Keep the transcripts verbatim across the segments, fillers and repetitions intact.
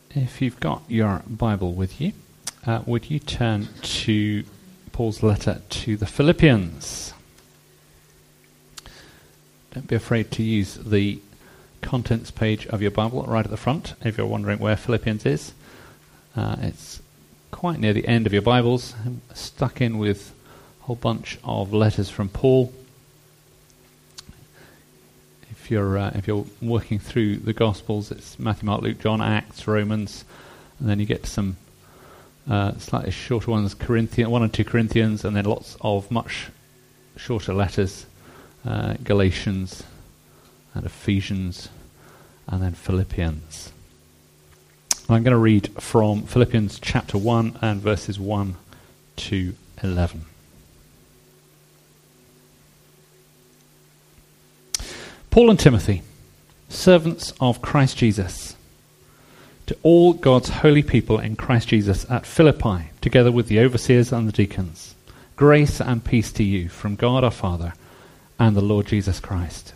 If you've got your Bible with you, uh, would you turn to Paul's letter to the Philippians? Don't be afraid to use the contents page of your Bible right at the front if you're wondering where Philippians is. Uh, it's quite near the end of your Bibles, stuck in with a whole bunch of letters from Paul. If you're uh, if you're working through the Gospels, it's Matthew, Mark, Luke, John, Acts, Romans, and then you get to some uh, slightly shorter ones, Corinthians, one and two Corinthians, and then lots of much shorter letters, uh, Galatians and Ephesians, and then Philippians. I'm going to read from Philippians chapter one and verses one to eleven. Paul and Timothy, servants of Christ Jesus, to all God's holy people in Christ Jesus at Philippi, together with the overseers and the deacons, grace and peace to you from God our Father and the Lord Jesus Christ.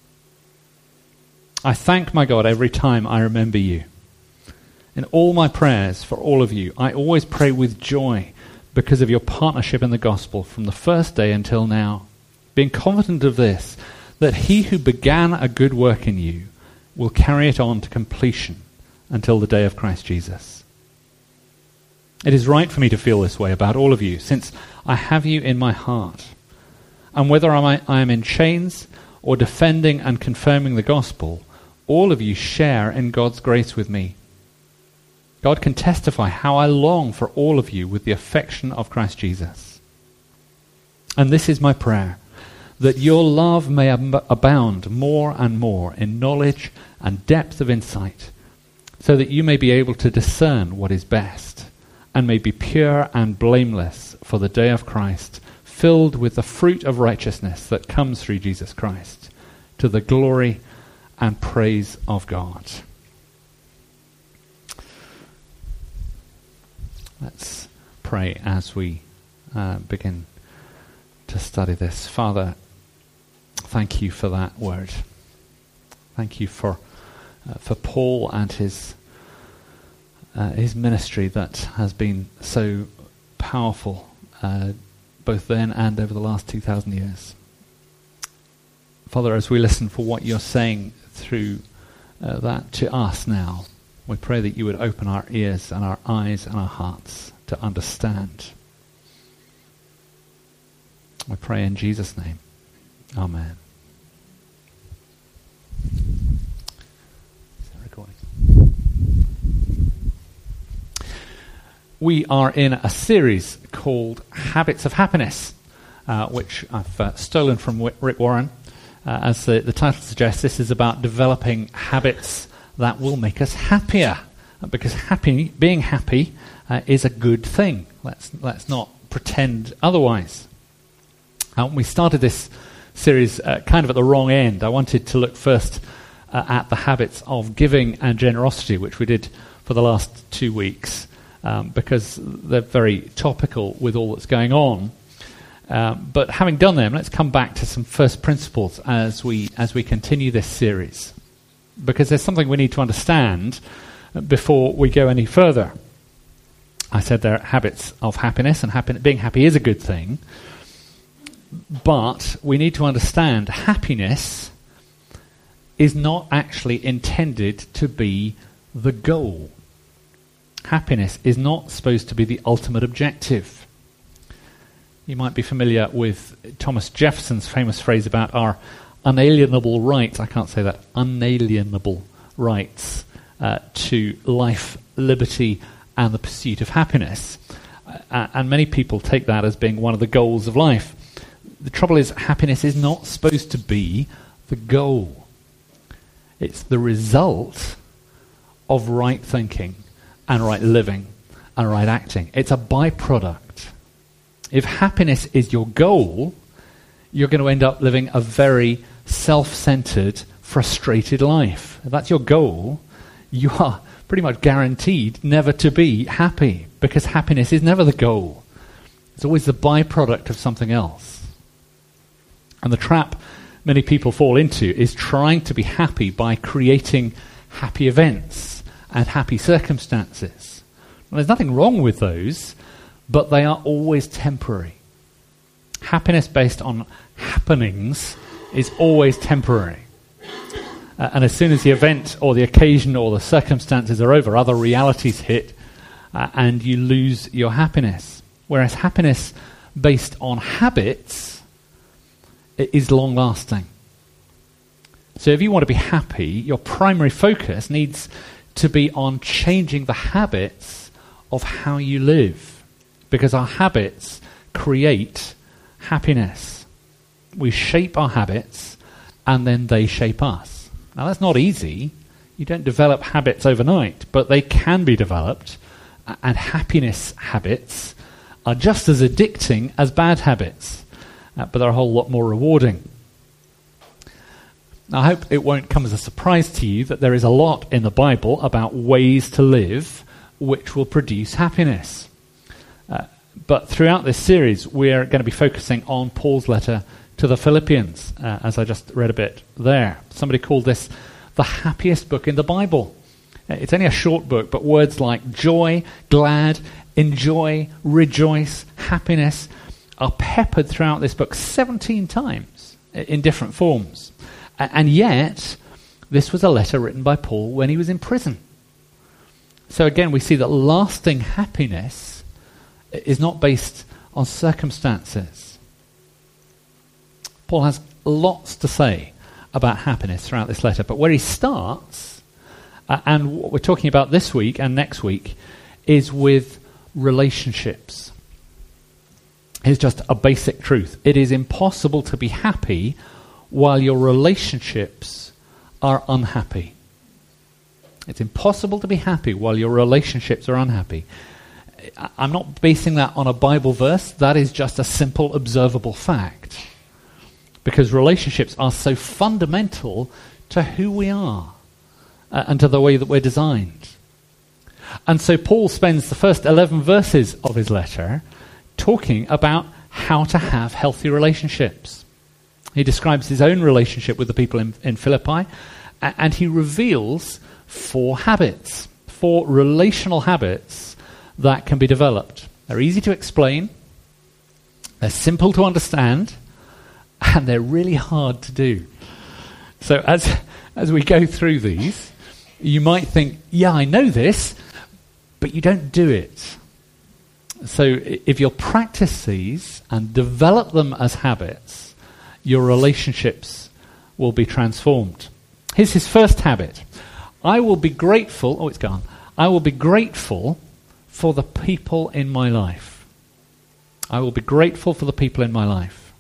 I thank my God every time I remember you. In all my prayers for all of you, I always pray with joy because of your partnership in the gospel from the first day until now, being confident of this, that he who began a good work in you will carry it on to completion until the day of Christ Jesus. It is right for me to feel this way about all of you, since I have you in my heart. And whether I am in chains or defending and confirming the gospel, all of you share in God's grace with me. God can testify how I long for all of you with the affection of Christ Jesus. And this is my prayer, that your love may ab- abound more and more in knowledge and depth of insight, so that you may be able to discern what is best, and may be pure and blameless for the day of Christ, filled with the fruit of righteousness that comes through Jesus Christ, to the glory and praise of God. Let's pray as we uh, begin to study this. Father, thank you for that word. Thank you for uh, for Paul and his uh, his ministry that has been so powerful, uh, both then and over the last two thousand years. Father, as we listen for what you're saying through uh, that to us now, we pray that you would open our ears and our eyes and our hearts to understand. We pray in Jesus' name. Amen. Is that recording? We are in a series called Habits of Happiness, uh, which I've uh, stolen from Rick Warren. Uh, as the, the title suggests, this is about developing habits that will make us happier, because happy, being happy uh, is a good thing. Let's let's not pretend otherwise. Uh, we started this series uh, kind of at the wrong end. I wanted to look first uh, at the habits of giving and generosity, which we did for the last two weeks, um, because they're very topical with all that's going on. Um, but having done them, let's come back to some first principles as we as we continue this series, because there's something we need to understand before we go any further. I said there are habits of happiness, and happy, being happy is a good thing. But we need to understand happiness is not actually intended to be the goal. Happiness is not supposed to be the ultimate objective. You might be familiar with Thomas Jefferson's famous phrase about our unalienable rights, I can't say that, unalienable rights uh, to life, liberty, and the pursuit of happiness. Uh, and many people take that as being one of the goals of life. The trouble is, happiness is not supposed to be the goal. It's the result of right thinking and right living and right acting. It's a byproduct. If happiness is your goal, you're going to end up living a very self-centered, frustrated life. If that's your goal, you are pretty much guaranteed never to be happy, because happiness is never the goal. It's always the byproduct of something else. And the trap many people fall into is trying to be happy by creating happy events and happy circumstances. Well, there's nothing wrong with those, but they are always temporary. Happiness based on happenings is always temporary. Uh, and as soon as the event or the occasion or the circumstances are over, other realities hit uh, and you lose your happiness. Whereas happiness based on habits is long-lasting. So if you want to be happy, your primary focus needs to be on changing the habits of how you live, because our habits create happiness. We shape our habits and then they shape us. Now that's not easy. You don't develop habits overnight, but they can be developed, and happiness habits are just as addicting as bad habits, uh, but they're a whole lot more rewarding. Now, I hope it won't come as a surprise to you that there is a lot in the Bible about ways to live which will produce happiness. Uh, but throughout this series, we're going to be focusing on Paul's letter to the Philippians, uh, as I just read a bit there. Somebody called this the happiest book in the Bible. Uh, it's only a short book, but words like joy, glad, enjoy, rejoice, happiness are peppered throughout this book seventeen times in different forms. And yet, this was a letter written by Paul when he was in prison. So again, we see that lasting happiness is not based on circumstances. Paul has lots to say about happiness throughout this letter, but where he starts, uh, and what we're talking about this week and next week, is with relationships. Here's just a basic truth. It is impossible to be happy while your relationships are unhappy. It's impossible to be happy while your relationships are unhappy. I'm not basing that on a Bible verse. That is just a simple, observable fact. Because relationships are so fundamental to who we are uh, and to the way that we're designed. And so Paul spends the first eleven verses of his letter talking about how to have healthy relationships. He describes his own relationship with the people in, in Philippi, a- and he reveals four habits, four relational habits that can be developed. They're easy to explain, they're simple to understand, and they're really hard to do. So as as we go through these, you might think, yeah, I know this, but you don't do it. So if you'll practice these and develop them as habits, your relationships will be transformed. Here's his first habit. I will be grateful, oh, it's gone. I will be grateful for the people in my life. I will be grateful for the people in my life.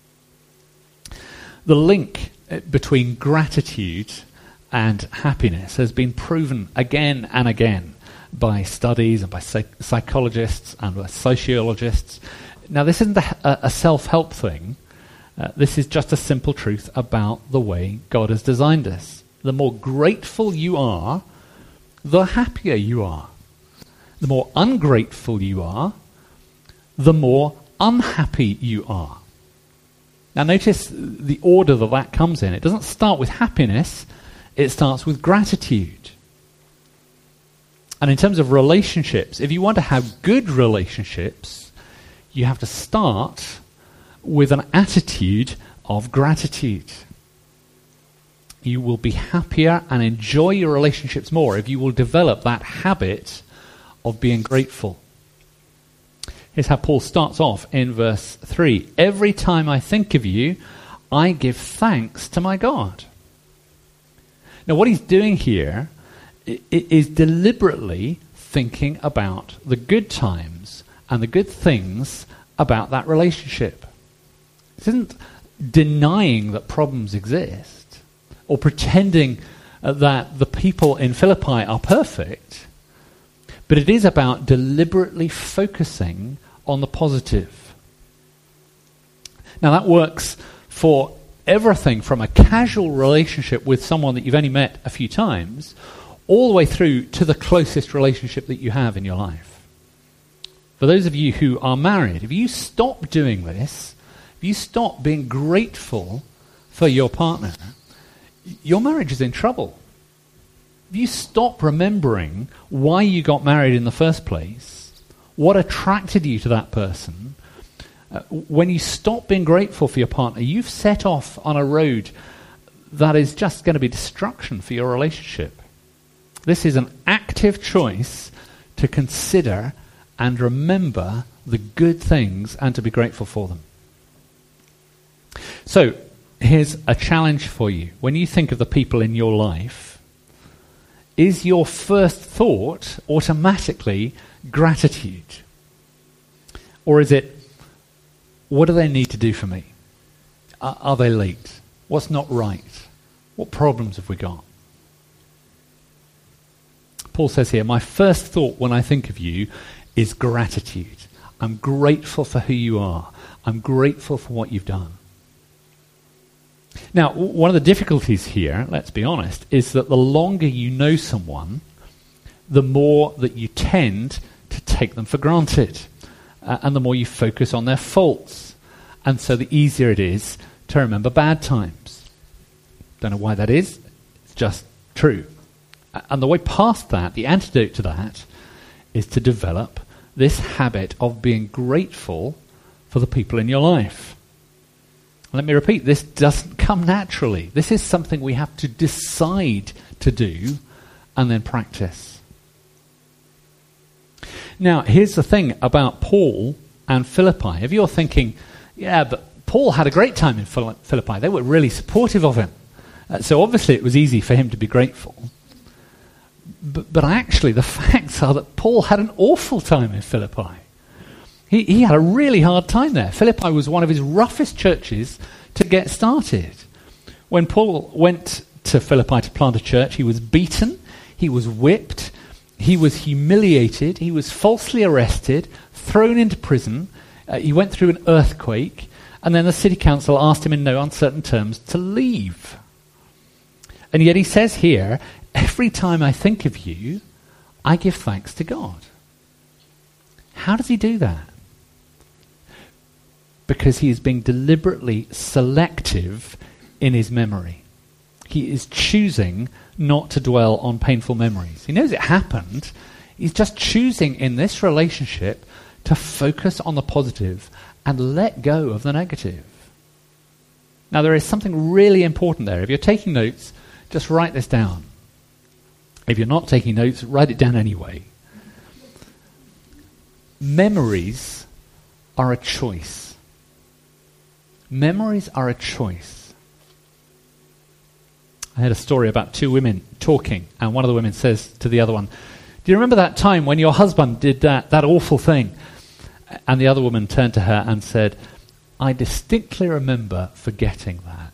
The link between gratitude and happiness has been proven again and again by studies and by psych- psychologists and by sociologists. Now, this isn't a, a self-help thing. Uh, this is just a simple truth about the way God has designed us. The more grateful you are, the happier you are. The more ungrateful you are, the more unhappy you are. Now notice the order that that comes in. It doesn't start with happiness, it starts with gratitude. And in terms of relationships, if you want to have good relationships, you have to start with an attitude of gratitude. You will be happier and enjoy your relationships more if you will develop that habit of being grateful. Here's how Paul starts off in verse three. Every time I think of you, I give thanks to my God. Now what he's doing here is deliberately thinking about the good times and the good things about that relationship. This isn't denying that problems exist or pretending uh, that the people in Philippi are perfect, but it is about deliberately focusing on the positive. Now that works for everything from a casual relationship with someone that you've only met a few times all the way through to the closest relationship that you have in your life. For those of you who are married, if you stop doing this, if you stop being grateful for your partner, your marriage is in trouble. if you stop remembering why you got married in the first place, what attracted you to that person, uh, when you stop being grateful for your partner, you've set off on a road that is just going to be destruction for your relationship. This is an active choice to consider and remember the good things and to be grateful for them. So, here's a challenge for you. When you think of the people in your life, is your first thought automatically gratitude? Or is it, what do they need to do for me? Are, are they late? What's not right? What problems have we got? Paul says here, my first thought when I think of you is gratitude. I'm grateful for who you are. I'm grateful for what you've done. Now, w- one of the difficulties here, let's be honest, is that the longer you know someone, the more that you tend to take them for granted, uh, and the more you focus on their faults. And so the easier it is to remember bad times. Don't know why that is. It's just true. And the way past that, the antidote to that, is to develop this habit of being grateful for the people in your life. Let me repeat, this doesn't come naturally. This is something we have to decide to do and then practice. Now, here's the thing about Paul and Philippi. If you're thinking, yeah, but Paul had a great time in Philippi. They were really supportive of him. Uh, so obviously it was easy for him to be grateful. But, but actually, the facts are that Paul had an awful time in Philippi. He, he had a really hard time there. Philippi was one of his roughest churches to get started. When Paul went to Philippi to plant a church, he was beaten, he was whipped, he was humiliated, he was falsely arrested, thrown into prison, uh, he went through an earthquake, and then the city council asked him in no uncertain terms to leave. And yet he says here, every time I think of you, I give thanks to God. How does he do that? Because he is being deliberately selective in his memory. He is choosing not to dwell on painful memories. He knows it happened. He's just choosing in this relationship to focus on the positive and let go of the negative. Now, there is something really important there. If you're taking notes, just write this down. If you're not taking notes, write it down anyway. Memories are a choice. Memories are a choice. I had a story about two women talking, and one of the women says to the other one, do you remember that time when your husband did that, that awful thing? And the other woman turned to her and said, I distinctly remember forgetting that.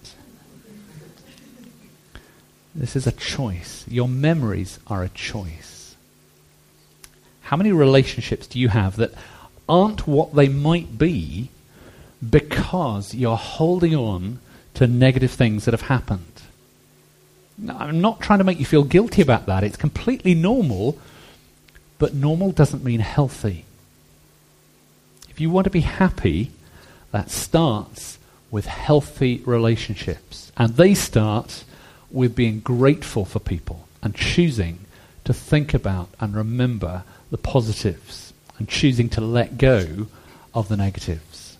This is a choice. Your memories are a choice. How many relationships do you have that aren't what they might be because you're holding on to negative things that have happened? Now, I'm not trying to make you feel guilty about that. It's completely normal, but normal doesn't mean healthy. If you want to be happy, that starts with healthy relationships. And they start with being grateful for people and choosing to think about and remember the positives and choosing to let go of the negatives.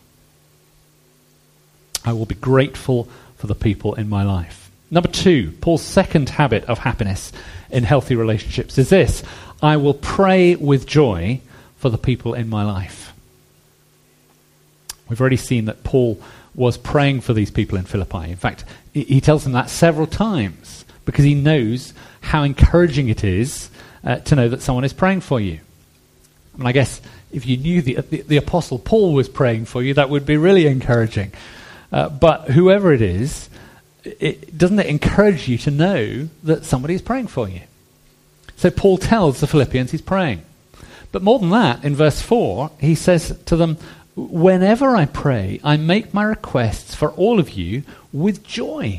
I will be grateful for the people in my life. Number two, Paul's second habit of happiness in healthy relationships is this: I will pray with joy for the people in my life. We've already seen that Paul was praying for these people in Philippi. In fact, he tells them that several times because he knows how encouraging it is uh, to know that someone is praying for you. And I guess if you knew the, the, the Apostle Paul was praying for you, that would be really encouraging. Uh, but whoever it is, it, doesn't it encourage you to know that somebody is praying for you? So Paul tells the Philippians he's praying. But more than that, in verse four, he says to them, whenever I pray, I make my requests for all of you with joy.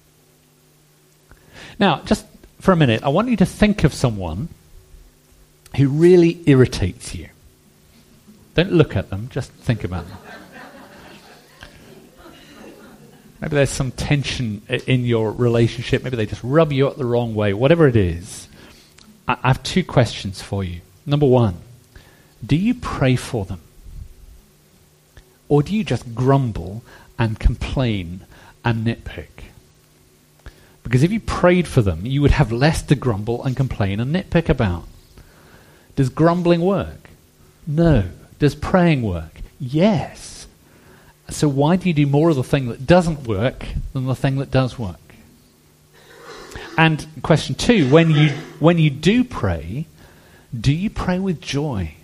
Now, just for a minute, I want you to think of someone who really irritates you. Don't look at them, just think about them. Maybe there's some tension in your relationship. Maybe they just rub you up the wrong way. Whatever it is, I have two questions for you. Number one, do you pray for them? Or do you just grumble and complain and nitpick? Because if you prayed for them, you would have less to grumble and complain and nitpick about. Does grumbling work? No. Does praying work? Yes. So why do you do more of the thing that doesn't work than the thing that does work? And question two, when you when you do pray, do you pray with joy?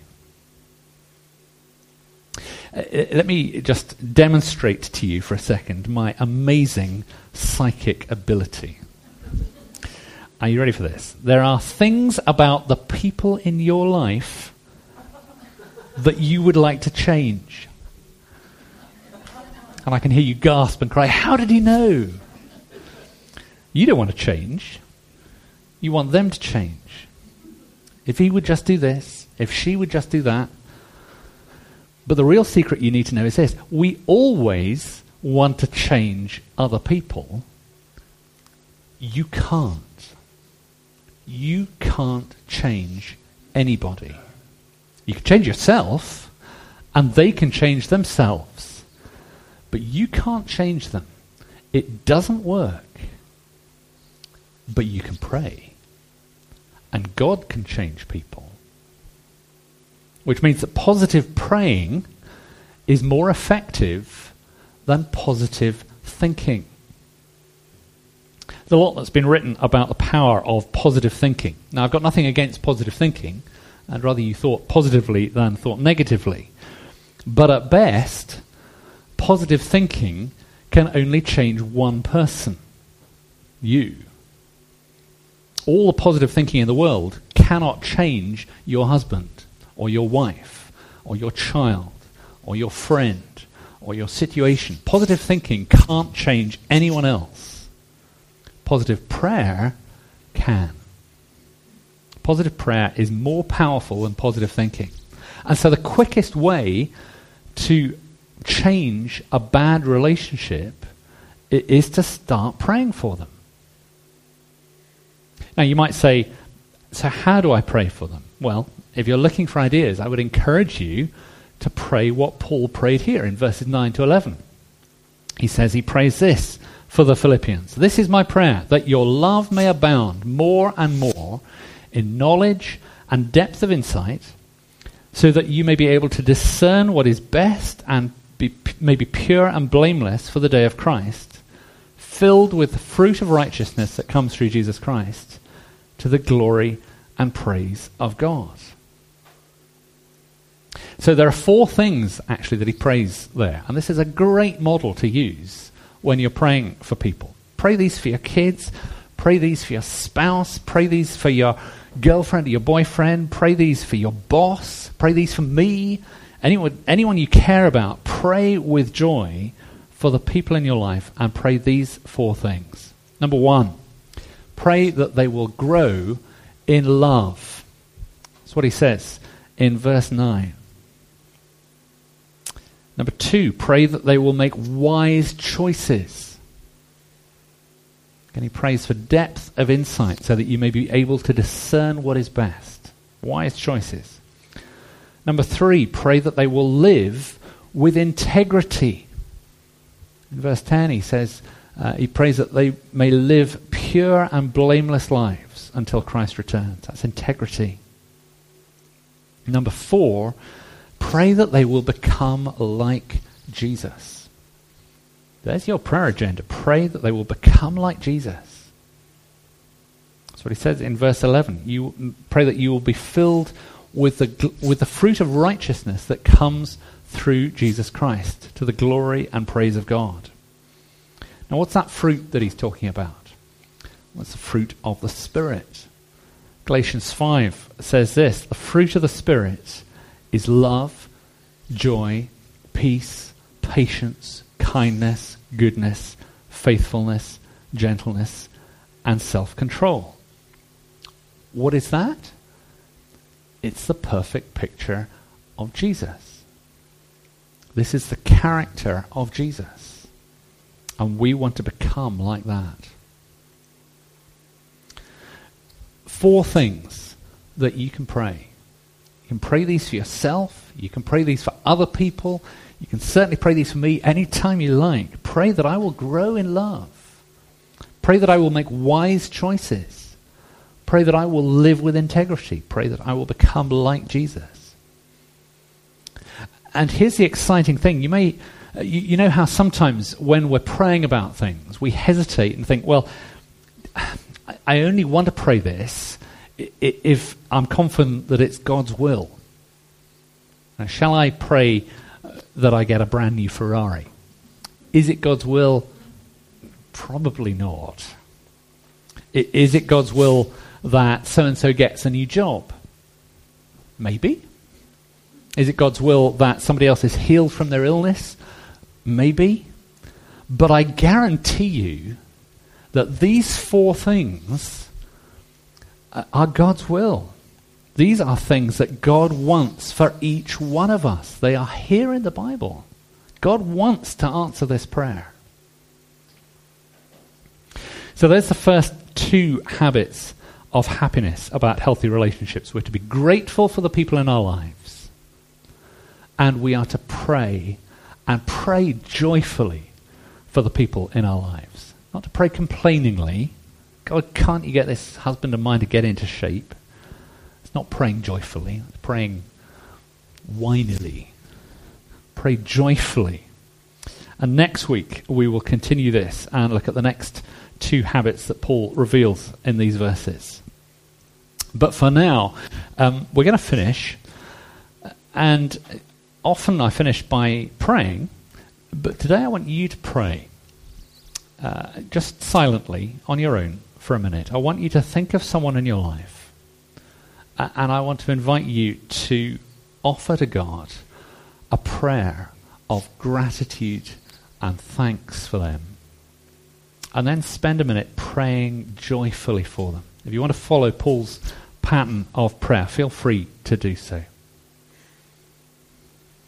Uh, let me just demonstrate to you for a second my amazing psychic ability. Are you ready for this? There are things about the people in your life that you would like to change. And I can hear you gasp and cry, how did he know? You don't want to change. You want them to change. If he would just do this, if she would just do that. But the real secret you need to know is this. We always want to change other people. You can't. You can't change anybody. You can change yourself, and they can change themselves. But you can't change them. It doesn't work. But you can pray. And God can change people. Which means that positive praying is more effective than positive thinking. There's a lot that's been written about the power of positive thinking. Now, I've got nothing against positive thinking. I'd rather you thought positively than thought negatively. But at best, positive thinking can only change one person. You. All the positive thinking in the world cannot change your husband, or your wife, or your child, or your friend, or your situation. Positive thinking can't change anyone else. Positive prayer can. Positive prayer is more powerful than positive thinking. And so the quickest way to change a bad relationship is to start praying for them. Now you might say, so how do I pray for them? Well, if you're looking for ideas, I would encourage you to pray what Paul prayed here in verses nine to eleven. He says he prays this for the Philippians. This is my prayer, that your love may abound more and more in knowledge and depth of insight, so that you may be able to discern what is best and be, may be pure and blameless for the day of Christ, filled with the fruit of righteousness that comes through Jesus Christ, to the glory and praise of God. So there are four things actually that he prays there, and this is a great model to use when you're praying for people. Pray these for your kids, pray these for your spouse, pray these for your girlfriend or your boyfriend, pray these for your boss, pray these for me, anyone, anyone you care about. Pray with joy for the people in your life and pray these four things. Number one, pray that they will grow in love. That's what he says in verse nine. Number two, pray that they will make wise choices. And he prays for depth of insight so that you may be able to discern what is best. Wise choices. Number three, pray that they will live with integrity. In verse ten he says, uh, he prays that they may live pure and blameless lives until Christ returns. That's integrity. Number four, pray that they will become like Jesus. There's your prayer agenda. Pray that they will become like Jesus. That's what he says in verse eleven. You pray that you will be filled with the with the fruit of righteousness that comes through Jesus Christ, to the glory and praise of God. Now, what's that fruit that he's talking about? Well, it's the fruit of the Spirit. Galatians five says this: the fruit of the Spirit is love, joy, peace, patience, kindness, goodness, faithfulness, gentleness, and self-control. What is that? It's the perfect picture of Jesus. This is the character of Jesus. And we want to become like that. Four things that you can pray. You can pray these for yourself. You can pray these for other people. You can certainly pray these for me anytime you like. Pray that I will grow in love. Pray that I will make wise choices. Pray that I will live with integrity. Pray that I will become like Jesus. And here's the exciting thing. You may, you, you know how sometimes when we're praying about things, we hesitate and think, well, I only want to pray this if I'm confident that it's God's will. Now, shall I pray that I get a brand new Ferrari? Is it God's will? Probably not. I, is it God's will that so-and-so gets a new job? Maybe. Is it God's will that somebody else is healed from their illness? Maybe. But I guarantee you that these four things are God's will. These are things that God wants for each one of us. They are here in the Bible. God wants to answer this prayer. So there's the first two habits of happiness about healthy relationships. We're to be grateful for the people in our lives. And we are to pray, and pray joyfully for the people in our lives. Not to pray complainingly. God, can't you get this husband of mine to get into shape? It's not praying joyfully. It's praying whinily. Pray joyfully. And next week we will continue this and look at the next two habits that Paul reveals in these verses. But for now, um, we're going to finish. And often I finish by praying, but today I want you to pray. Uh, just silently, on your own, for a minute. I want you to think of someone in your life. Uh, and I want to invite you to offer to God a prayer of gratitude and thanks for them. And then spend a minute praying joyfully for them. If you want to follow Paul's pattern of prayer, feel free to do so.